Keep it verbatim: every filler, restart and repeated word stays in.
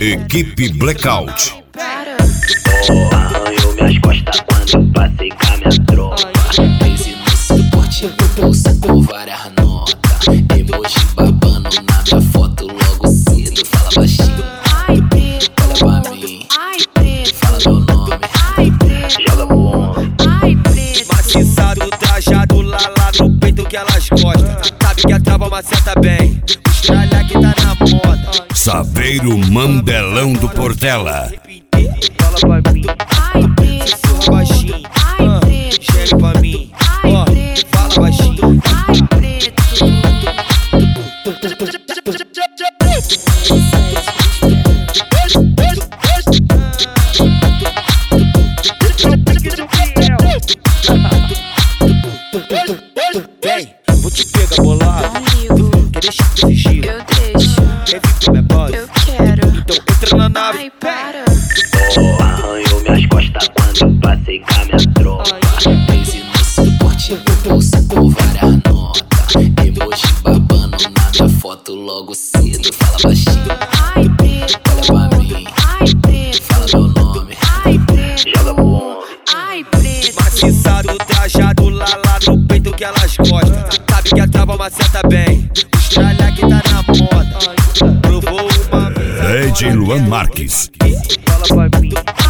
Equipe Blackout. Oh, arranhou minhas costas quando passei com a minha tropa. Crise no suporte, bolsa com várias notas. Emoji babando na minha foto logo cedo. Fala baixinho, olha pra mim, fala meu nome, joga pro homem. Maciçado, trajado, lá lá no peito que elas gostam. Sabe que a trava maceta bem, os tralha que tá na moda. Saveiro Mandelão do Portela. Fala pra mim, sussurra baixinho, ah, chega pra mim, ó, fala baixinho. Vem, vou te pegar bolado. Quer deixar de fingir? Eu deixo. Quer vir com minha base? Eu quero. Então entra na nave. Ai, para. Oh, arranhou minhas costas quando passei com a minha tropa. Crise no suporte, bolsa com várias notas. Emoji babando na minha foto logo cedo. Fala baixinho, olha pra mim, fala meu nome, joga pro homem. Maciçado, trajado, lá lá no peito que elas gostam. Sabe que a trava maceta bem, os tralha que tá na moda. Provou uma vez. D J Luan Marques. Fala pra mim.